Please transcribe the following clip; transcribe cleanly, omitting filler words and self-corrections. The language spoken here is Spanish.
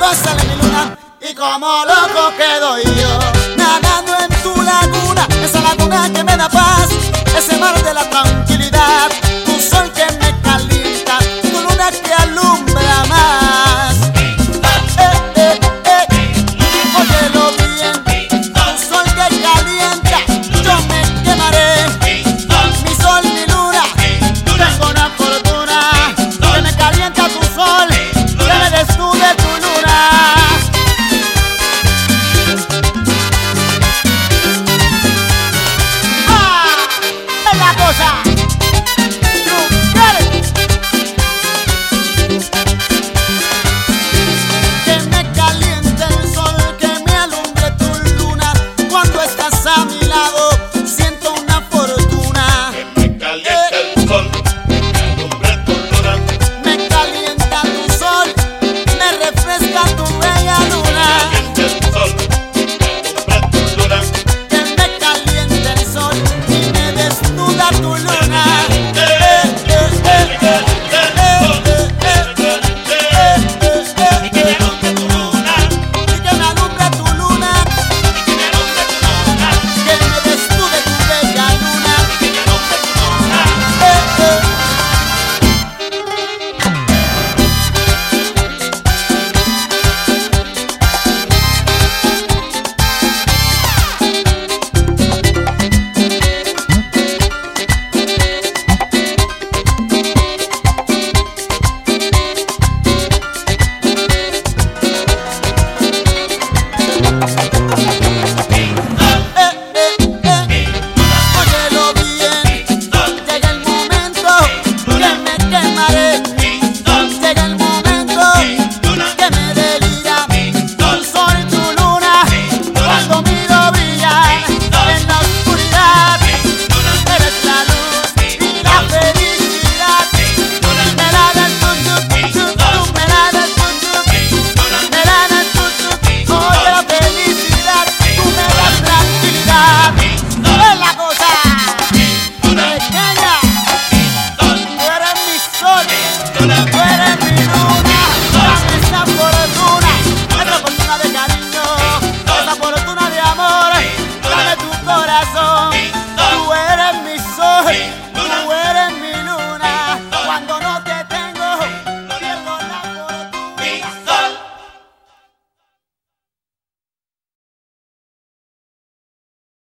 sale mi luna y como loco quedo yo, nadando en tu laguna, esa laguna que me da paz, ese mar de la tranquilidad, tu sol que me calienta, tu luna que alumbra más. Óyelo bien, tu sol que calienta, yo me quemaré. Mi sol, mi luna, tengo una fortuna que me calienta tu sol, que me des tú de tu luna. Es la cosa. Que me caliente el sol, que me alumbre tu luna. Cuando estás a mi lado, siento una fortuna. Que me calienta el sol, que me alumbre tu luna. Me calienta tu sol, me refresca tu bella luna.